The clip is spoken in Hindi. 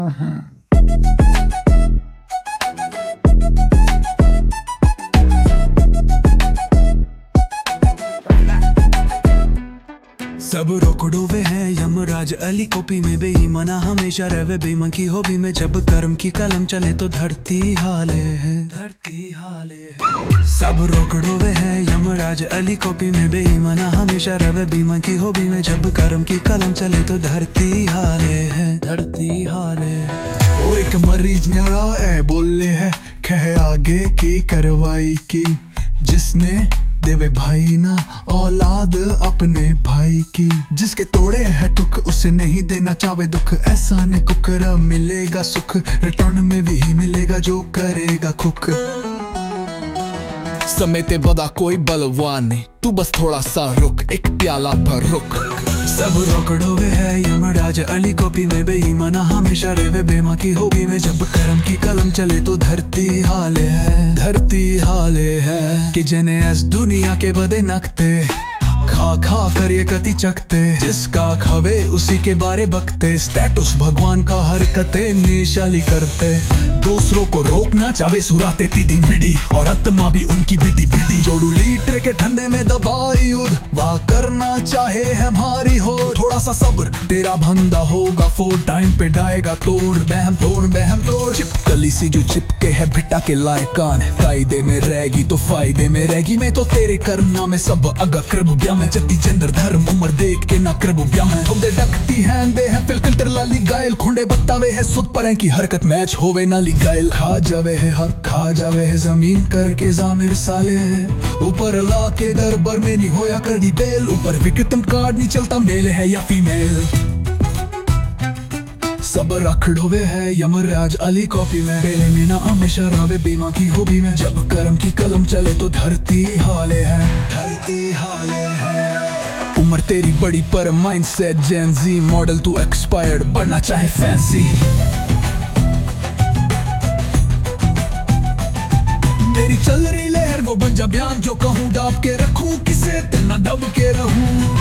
सब रोकड़ो वे हैं यमराज अली कॉपी में बेईमाना हमेशा रहे बेईमान की हॉबी में। जब कर्म की कलम चले तो धरती हाले है, धरती हाले है। सब रोकड़ो वे हैं यमराज अली कॉपी में बेईमाना हमेशा रहे बेईमान की हॉबी में। जब कर्म की कलम चले तो धरती हाले है, धरती हाले है। वो एक मरीज न्यारा है बोले है कह आगे की कार्रवाई की, जिसने देवे भाई ना औलाद अपने भाई की। जिसके तोड़े है टुक उसे नहीं देना चाहे दुख, ऐसा ने कुकरा मिलेगा सुख, रिटर्न में भी मिलेगा जो करेगा खुक। समय ते बदा कोई बलवान नहीं, तू बस थोड़ा सा रुक, एक प्याला भर रुक। सब रोकड़ो वे है यमराज अली कॉपी में बेईमाना हमेशा रहे बेमा की हॉबी में। जब कर्म की कलम चले तो धरती हाले है, धरती हाले है। कि जने इस दुनिया के बदे नकते खा खा कर ये कति चकते, जिसका खावे उसी के बारे बकते। स्टेटस भगवान का हरकतें निशाली करते, दूसरों को रोकना चाहे सुराते तीदी मिडी, और आत्मा भी उनकी बिदी बिदी। जोड़ू लीटर के ठंडे में दबाई युद्ध, वाह करना चाहे हमारी हो। थोड़ा सा सब्र तेरा भंदा होगा, 4 टाइम पे डाएगा तोड़ बहम तोड़ बहम तोड़। चिपकली सी जो चिपके है भिट्टा के लाए कान, कायदे में रहेगी तो फायदे में रहेगी। मैं तो तेरे करना में सब अगा कृब ब्या में, जति जेंडर धर्म उम्र देख के ना कृब ब्या में। हम दे डकती हैं दे हैं फिल्टर लाली गायल, खुंडे बतावे है सुध पर की हरकत मैच होवे ना गायल। खा जावे है हर खा जावे है जमीन करके जामिर साले है, ऊपर ला के दरबार में नहीं होया कर दी बेल। ऊपर विक्रम कार्ड नहीं चलता मेल है या फीमेल। सब रखड़ोवे है यमराज अली कॉपी में, बेले में ना हमेशा रवे बीमा की हॉबी में। जब कर्म की कलम चले तो धरती हाले है, धरती हाले है। उम्र तेरी बड़ी पर माइंडसेट जेन जी मॉडल, तू एक्सपायर्ड बनना चाहे फैंसी। मेरी चल रही लहर वो बन जा बयान, जो कहूँ दाब के रखूं किसे ना दब के रहूं।